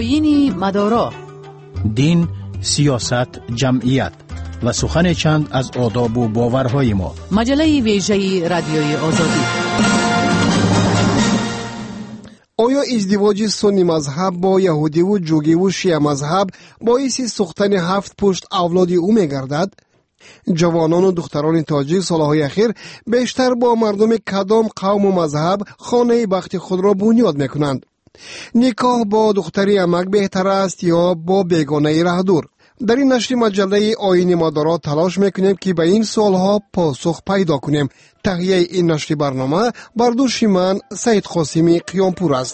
آیین مدارا، دین، سیاست، جمعیت و سخن چند از آداب و باورهای ما. مجله ویژه رادیوی آزادی. آیا ازدواج سنی مذهب با یهودی و جوگی و شیعه مذهب باعث ساختن 7 پشت اولاد او می‌گردد؟ جوانان و دختران تاجیک سالهای اخیر بیشتر با مردم کدام قوم و مذهب خانه بخت خود را بنیاد میکنند؟ نکاح با دختری عمک بهتر است یا با بیگانه ره دور؟ در این نشر مجله آیین مدارا تلاش میکنیم که به این سوالها پاسخ پیدا کنیم. تهیه این نشر برنامه بر دوش من سید قاسمی قیامپور است.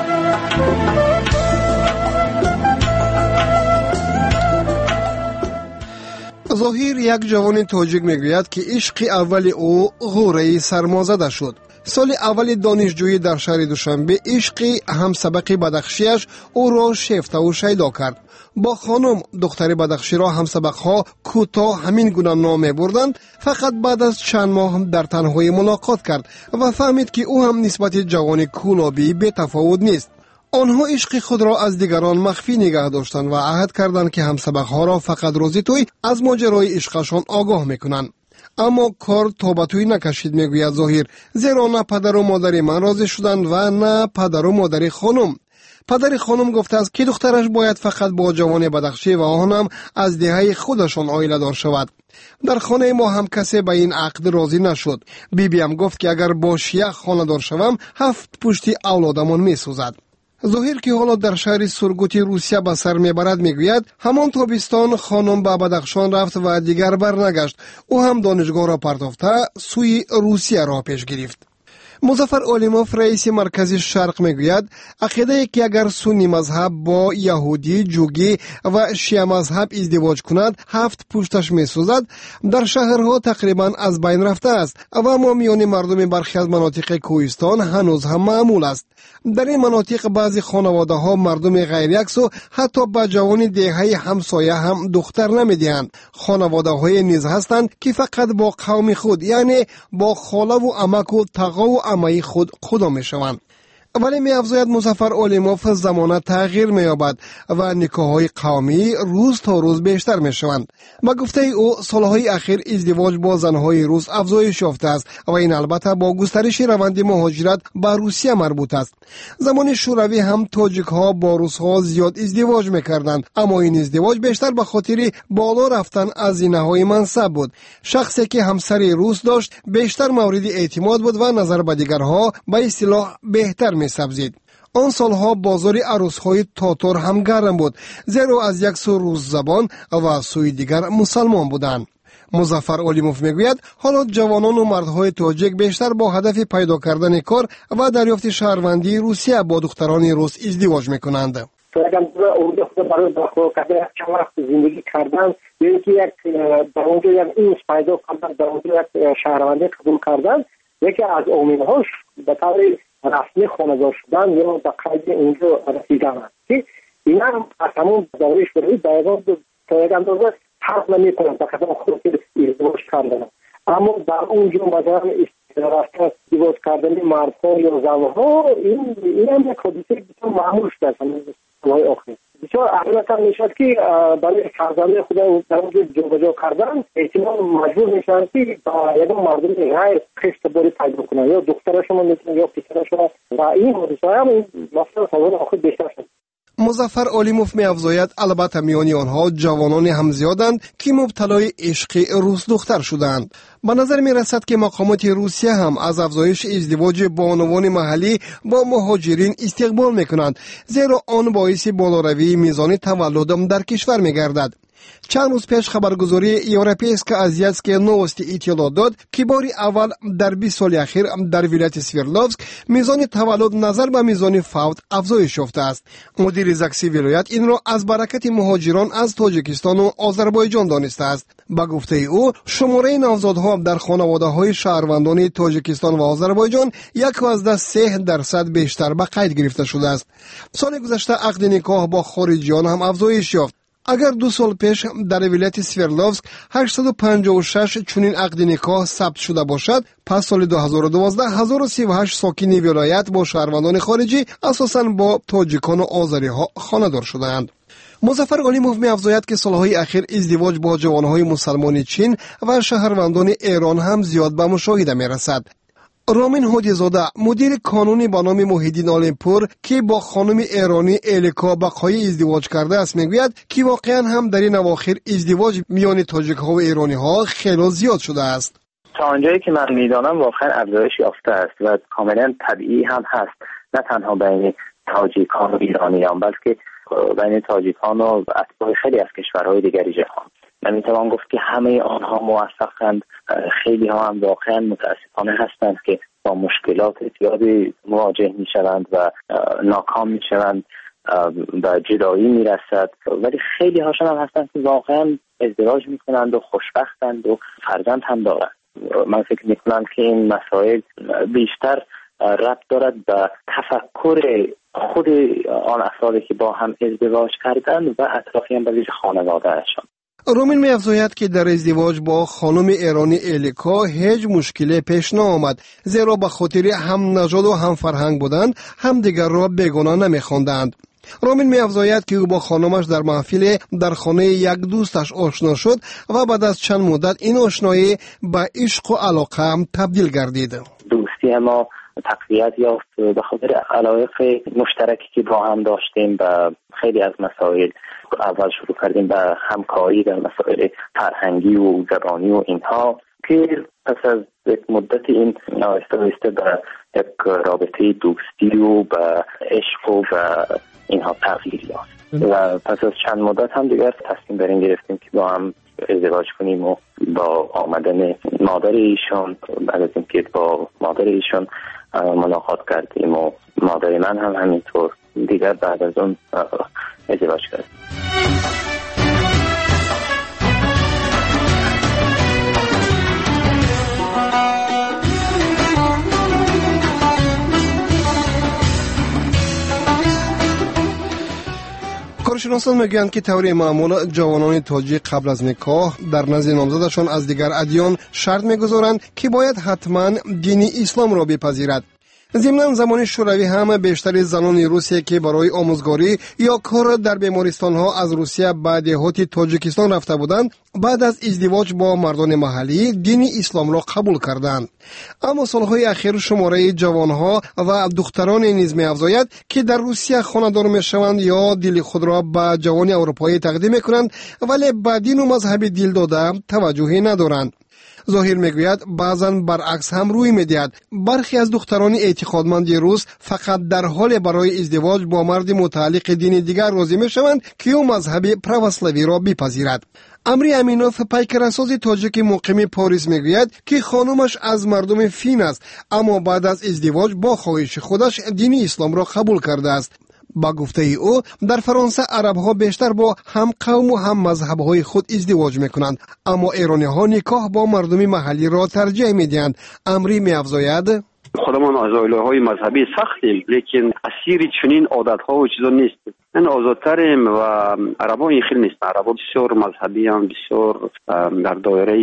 ظاهر یک جوان تاجیک میگوید که عشق اول او غوره سرمازده شد. سال اول دانشجویی در شهر دوشنبه عشق همسبق بدخشیش او را شیفته و شیدا کرد. با خانم دختر بدخشی را همسبقها کوتاه همین گونه نام بردند. فقط بعد از چند ماه در تنهایی ملاقات کرد و فهمید که او هم نسبت جوان کولابی به تفاوت نیست. آنها عشق خود را از دیگران مخفی نگه داشتند و عهد کردند که همسبقها را فقط روزی توی از ماجرای عشقشان آگاه میکنند. اما کار تا به توی نکشید میگوید ظاهر، زیرا نه پدر و مادر من راضی شدند و نه پدر و مادر خانم. پدر خانم گفته است که دخترش باید فقط با جوان بدخشی و آنم از دهه خودشان عائله دار شود. در خانه ما هم کسی به این عقد راضی نشد. بیبیم گفت که اگر با شیعه خانه دار شوم 7 پشتی اولادمان میسوزد. ظاهر که حالا در شهر سورگوتی روسیه به سر میبرد میگوید همان تابستان خانم به بدخشان رفت و دیگر برنگشت. او هم دانشگاه را پرتافته سوی روسیه را پیش گرفت. مظفر علیموف رئیس مرکز شرق میگوید عقیده که اگر سنی مذهب با یهودی، جوگی و شیعه مذهب ازدواج کند 7 پشتش میسوزد در شهرها تقریبا از بین رفته است و ما میان مردم برخی از مناطق کوهستان هنوز هم معمول است. در این مناطق بعضی خانواده ها مردم غیر یکس و حتی به جوان دهه همسایه هم دختر نمیدهند. خانواده های نیز هستند که فقط با قوم خود یعنی با خاله و عمک و تقا و عمه خود خدا می شوند. ولی می افزاید مظفر علیموف زمانه تغییر می یابد و نکاح‌های قومی روز تا روز بیشتر می شوند. با گفته او سالهای اخیر ازدواج با زنهای روس افزایش یافته است و این البته با گسترش روند مهاجرت به روسیه مربوط است. زمان شوروی هم تاجیک ها با روس ها زیاد ازدواج میکردند، اما این ازدواج بیشتر به خاطر بالا رفتن از زینه‌های منصب بود. شخصی که همسر روس داشت بیشتر مورد اعتماد بود و نظر به دیگرها به اصطلاح بهتر می‌سبزید. آن سالها بازار عروس‌های تاتار هم گرم بود، زیرا از یک سو روس زبان و سوی دیگر مسلمان بودند. مظفر علیموف میگوید حالا جوانان و مردهای تاجیک بیشتر با هدف پیدا کردن کار و دریافت شهروندی روسیه با دختران روس ازدواج میکنند. اونجا خود برای داخل کردن چند وقت زندگی کردن یا که یک در اونجا یک این پیدا کردن، در اونجا یک شهروندی قبول کردن، یکی از امینهاش به طور رسمی خانه‌دار شدن یا به قید اونجا رسیدن است که اینا هم از همون داریش برای دایگان تا یک اندازه حرف نمی‌کنند فقط خود ازدواج کردن. اما در اونجا مثلا رفتن ازدواج کردن مردها یا زنها این هم یک حادثه بسیار معمول شده است سالهای آخر. بسیار احیانا میشد که برای فرزند خود در اونجا جابجا کردن احتمال مجبور میشن که با یک مردم غیر خشتباری پیدا کنن یا دخترشون میتونن یا پسرشون و این حادثه هم مثلا سالهای آخر بیشتر شد. مظفر علیموف می افزاید البته میان آنها جوانان هم زیادند که مبتلای عشق روس دختر شدند. به نظر می رسد که مقامات روسیه هم از افزایش ازدواج بانوان محلی با مهاجرین استقبال می کنند، زیرا آن باعث بالاروی میزان تولد در کشور می گردد. چند روز پیش خبرگزاری یوروپیسکا آزیاتسکیا نوستی اطلاع داد که بار اول در 20 سال اخیر در ولایت سویرلوفسک میزان تولد نظر به میزان فوت افزایش یافته است. مدیر زکسی ولایت این را از برکت مهاجران از تاجیکستان و آذربایجان دانسته است. با گفته او شماره نوزادها در خانواده‌های شهروندان تاجیکستان و آذربایجان 1.3% بیشتر به قید گرفته شده است. سال گذشته عقد نکاح با خارجیان هم افزایش یافت. اگر 2 سال پیش در ولایت سوردلوفسک 856 چنین عقد نکاح ثبت شده باشد، پس سال 2012 1038 ساکنی ولایت با شهروندان خارجی اساساً با تاجیکان و آذری ها خانه‌دار شدند. مظفر علیموف می‌افزاید که سالهای اخیر ازدواج با جوانهای مسلمان چین و شهروندان ایران هم زیاد به مشاهده می‌رسد. رامین هودیزاده مدیر کانونی به نام محیدین عالمپور که با خانم ایرانی الیکا بقای ازدواج کرده است میگوید که واقعا هم در این اواخر ازدواج میان تاجیک ها و ایرانی ها خیلی زیاد شده است. تا آنجایی که من میدانم واقعا افزایش یافته است و کاملا طبیعی هم هست، نه تنها بین تاجیکان و ایرانیان بلکه بین تاجیکان و اتباع خیلی از کشورهای دیگری جهان. من میتوان گفت که همه آنها موفقند. خیلی ها هم واقعا متاسفانه هستند که با مشکلات زیادی مواجه میشوند و ناکام میشوند و جدایی میرسد، ولی خیلی هاشون هم هستند که واقعا ازدواج میکنند و خوشبختند و فرزند هم دارند. من فکر میکنم که این مسائل بیشتر ربط دارد به تفکر خود آن افرادی که با هم ازدواج کردند و اطرافیان به ویژه خانواده‌شان. رومین می‌افزاید که در ازدواج با خانم ایرانی الیکا هیچ مشکلی پیش نآمد، زیرا به خاطر هم نژاد و هم فرهنگ بودند همدیگر را بیگانه نمی‌خواندند. رومین می‌افزاید که او با خانمش در محفل در خانه یک دوستش آشنا شد و بعد از چند مدت این آشنایی به عشق و علاقه هم تبدیل گردید. دوستی ما تقویت یافت به خاطر علایق مشترکی که با هم داشتیم و خیلی از مسائل اول شروع کردیم به همکاری در مسائل فرهنگی و زبانی و اینها که پس از یک مدت این آهسته به یک رابطه دوستی و به عشق و به اینها تغییر یافت و پس از چند مدت هم دیگر تصمیم بر این گرفتیم که با هم ازدواج کنیم و با آمدن مادر ایشان، بعد از اینکه با مادر ایشان ملاقات کردیم و مادر من هم همینطور، دیگر بعد از اون ازدواج کردیم. کارشناسان میگویند که طور معمول جوانان تاجیک قبل از نکاح در نزد نامزدشان از دیگر ادیان شرط میگذارند که باید حتما دین اسلام را بپذیرد. ضمن زمان شوروی هم بیشتر زنان روسیه که برای آموزگاری یا کار در بیمارستان ها از روسیه به دهات تاجیکستان رفته بودند، بعد از ازدواج با مردان محلی دین اسلام را قبول کردند. اما سالهای اخیر شماره جوانها و دختران نیز می‌افزاید که در روسیه خانه‌دار میشوند یا دل خود را به جوان اروپایی تقدیم میکنند، ولی به دین و مذهب دل داده توجهی ندارند. ظاهر میگوید بعضاً برعکس هم روی میدهد. برخی از دختران اعتقادمند روس فقط در حال برای ازدواج با مرد متعلق دین دیگر راضی میشوند که او مذهب پروسلاوی را بپذیرد. امری امینوف پیکرساز تاجیک مقیم پاریس میگوید که خانمش از مردم فین است، اما بعد از ازدواج با خواهش خودش دین اسلام را قبول کرده است. با گفته او در فرانسه عرب ها بیشتر با هم قوم و هم مذهب های خود ازدواج میکنند، اما ایرانی ها نکاح با مردم محلی را ترجیح میدهند. امری میافزاید خودمان از عائله‌های مذهبی سختیم، لیکن اسیر چنین عادت‌ها و چیزا نیست. من آزادتریم و عربا این خیلی نیست. عربا بسیار مذهبی هم، بسیار در دایره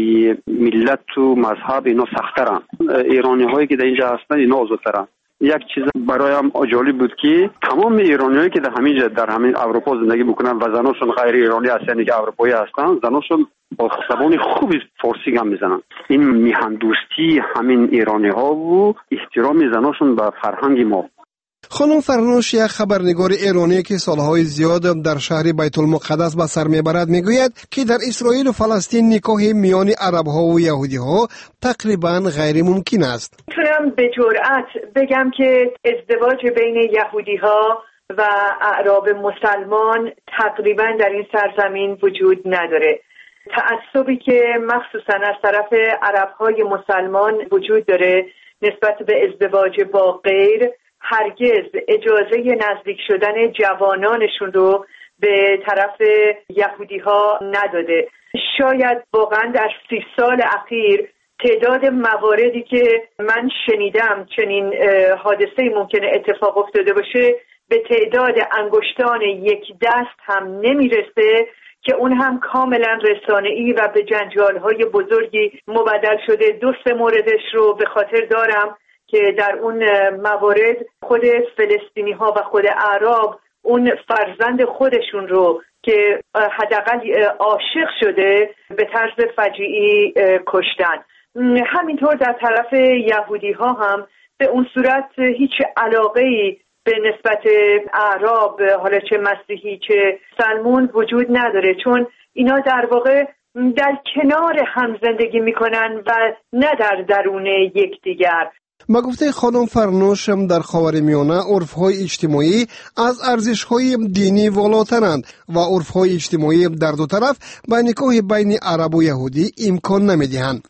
ملت و مذهب اینا سخت‌ترن. ایرانی‌هایی که در اینجا هستن اینا آزادترن. یک چیز برایم جالب بود که تمام ایرانیایی که در همین اروپا زندگی میکنن و زناشون غیر ایرانی هستن که اروپایی هستن، زناشون با زبان خوبی فارسی هم میزنن. این میهن دوستی همین ایرانی ها و احترام زناشون به فرهنگ ما. خانم فرنوش، یک خبرنگار ایرانی که سالهای زیاد در شهر بیت المقدس به سر میبرد، میگوید که در اسرائیل و فلسطین نکاح میان عرب ها و یهودی ها تقریبا غیر ممکن است. میتونم به جرئت بگم که ازدواج بین یهودی ها و اعراب مسلمان تقریبا در این سرزمین وجود نداره. تعصبی که مخصوصا از طرف عرب های مسلمان وجود داره نسبت به ازدواج با غیر، هرگز اجازه نزدیک شدن جوانانشون رو به طرف یهودی ها نداده. شاید واقعا در 30 سال اخیر تعداد مواردی که من شنیدم چنین حادثه‌ای ممکنه اتفاق افتاده باشه به تعداد انگشتان یک دست هم نمیرسه که اون هم کاملا رسانه‌ای و به جنجال‌های بزرگی مبدل شده. 2-3 موردش رو به خاطر دارم که در اون موارد خود فلسطینی‌ها و خود اعراب اون فرزند خودشون رو که حداقل عاشق شده به طرز فجیعی کشتن. همینطور در طرف یهودی‌ها هم به اون صورت هیچ علاقه‌ای به نسبت اعراب، حالا چه مسیحی چه مسلمون، وجود نداره، چون اینا در واقع در کنار هم زندگی میکنن و نه در درون یکدیگر. با گفته خانم فرنوش در خاورمیانه عرف‌های اجتماعی از ارزش‌های دینی والاترند و عرف‌های اجتماعی در دو طرف به نکاح بین عرب و یهودی امکان نمی‌دهند.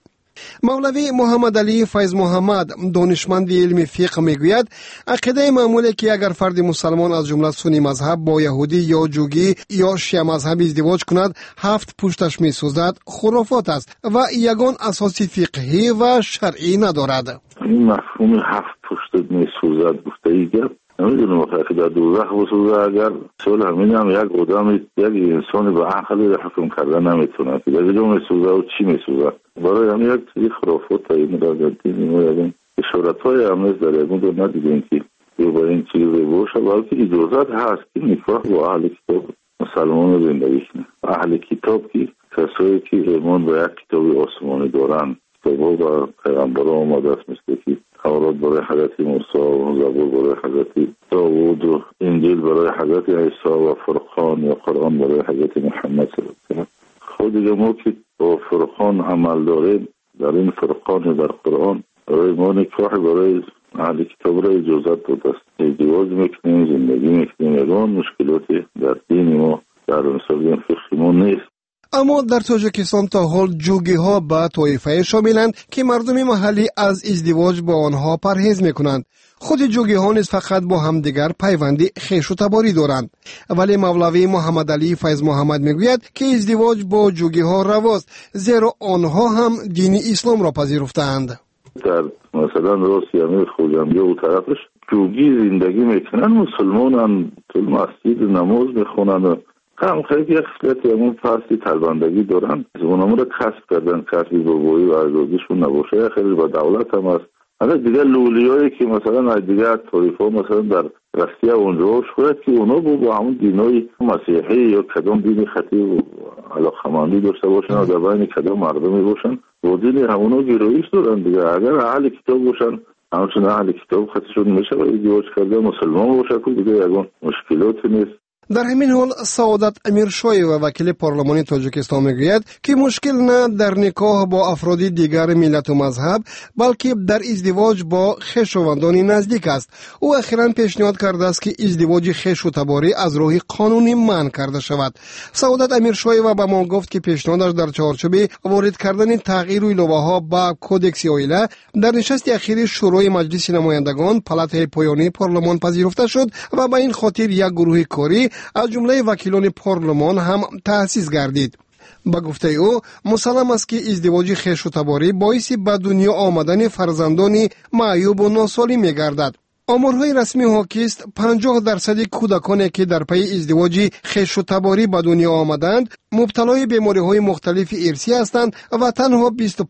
مولوی محمد علی فیض محمد دانشمند علم فقه میگوید عقیده معمولی که اگر فرد مسلمان از جمله سنی مذهب با یهودی یا جوگی یا شیعه مذهب ازدواج کند 7 پشتش میسوزد خرافات است و یگان اساس فقهی و شرعی ندارد. این مفهوم 7 پشت میسوزد گفته ایگر نمیدونم واقعا در دوزخ بسوزه. اگر سوال همین هم یک آدم یک انسان به عقلی را حکم کردن نمیتونه که در جا میسوزه و چی میسوزه. برای همین یک چیزی خرافات این را در دین میادیم اشارت های همیز در یکون رو ندیدیم که با این چیزی باشه، بلکه اجازت هست که نکاح با اهل کتاب مسلمان زندگی کنه. اهل کتاب که کسایی که ایمان به یک کتاب آسمانی دارن، کتاب و پیغمبر آمده است، مثل که تورات برای حضرت موسی و زبور برای حضرت داوود و انجیل برای حضرت عیسی و فرقان یا قرآن برای حضرت محمد صلی الله علیه و خود دیگه ما که با فرقان عمل داریم، در این فرقان و در قرآن برای ما نکاح برای اهل کتاب را اجازت داده است. ازدواج میکنیم، زندگی میکنیم، یگان مشکلاتی در دین ما در مثال فقهی ما نیست. اما در تاجیکستان تا حال جوگی ها به طایفه شاملند که مردم محلی از ازدواج با آنها پرهیز میکنند. خود جوگی ها نیز فقط با همدیگر پیوندی خویش و تباری دارند. ولی مولوی محمد علی فیض محمد میگوید که ازدواج با جوگی ها رواست، زیرا آنها هم دین اسلام را پذیرفتند. در مثلا روسیه امیر خوجمبیه و طرفش جوگی زندگی میکنن، مسلمانان تو مسجد نماز میخونن، هم خیلی یک خصلت همون فصلی تلبندگی دارن. اونها رو کسب کردن، کسبی بابایی و ارزادیشون نباشه خیلی با دولت هم هست. اگر دیگه لولیایی که مثلا از دیگه طایفه مثلا در رسیه اونجا شاید که اونا با همون دینای مسیحی یا کدام دینی خطیر و علاقمندی داشته باشن و در بین کدام مردمی باشن با دین همونا گرایش دارن دیگه. اگر اهل کتاب باشن همچنین اهل کتاب خطیشون میشه و ازدواج کرده مسلمان باشه که دیگه یگان مشکلاتی نیست. در همین حال سعادت امیرشوی و وکیل پارلمانی تاجیکستان میگوید که مشکل نه در نکاح با افراد دیگر ملت و مذهب بلکه در ازدواج با خویشاوندان نزدیک است. او اخیراً پیشنهاد کرده است که ازدواج خویش و تباری از راه قانونی منع کرده شود. سعادت امیرشوی و به ما گفت که پیشنهادش در چارچوب وارد کردن تغییر الهه‌ها با کودکس عائله در نشست اخیر شورای مجلس نمایندگان پلات پایانی پارلمان پذیرفته شد و به این خاطر یک گروه کاری از جمله وکیلان پارلمان هم تأسیس گردید. با گفته او مسلم است که ازدواج خویش و تباری باعث به دنیا آمدن فرزندان معیوب و ناسالم می‌گردد. آمارهای رسمی حاکی است 50% کودکانی که در پی ازدواج خویش و تباری به دنیا آمدند مبتلای بیماری‌های مختلف ارثی هستند و تنها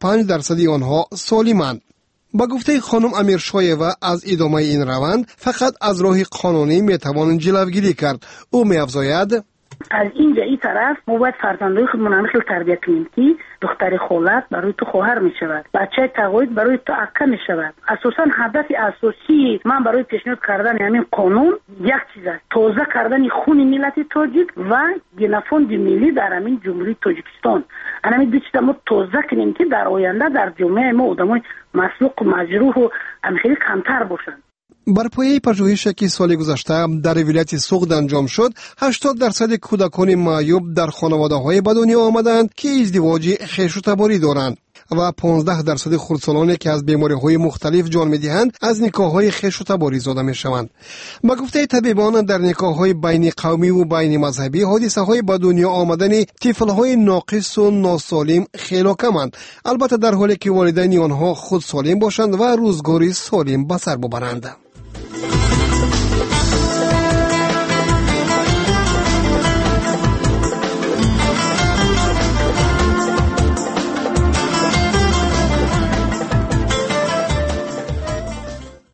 25% آنها سالمند. با گفته خانم امیرشویوا از ادامه این روند فقط از راه قانونی میتوان جلوگیری کرد. او می‌افزاید از اینجا این طرف ما باید فرزندای خودمون هم خیلی تربیت کنیم که دختر خالت برای تو خواهر می شود، بچه تقاعد برای تو عکه می شود. اساسا هدف اساسی من برای پیشنهاد کردن همین قانون یک چیز است، تازه کردن خون ملت تاجیک و گنفوند ملی در همین جمهوری تاجیکستان. همین دو چیز ما تازه کنیم که در آینده در جامعه ما آدمای مسلوق و مجروح و خیلی کمتر باشند. بر پایه پژوهشی که سال گذشته در ولایت سوغد انجام شد 80% کودکان معیوب در خانواده‌های به دنیا آمدند که ازدواج خویش و تباری دارند و 15% خردسالانی که از بیماری‌های مختلف جان می‌دهند از نکاح‌های خویش و تباری زاده می‌شوند. با گفته طبیبان در نکاح‌های بین قومی و بین مذهبی حادثه‌های به دنیا آمدن طفل‌های ناقص و ناسالم خیلی کمند، البته در حالی که والدین آنها خود سالم باشند و روزگاری سالم به سر ببرند.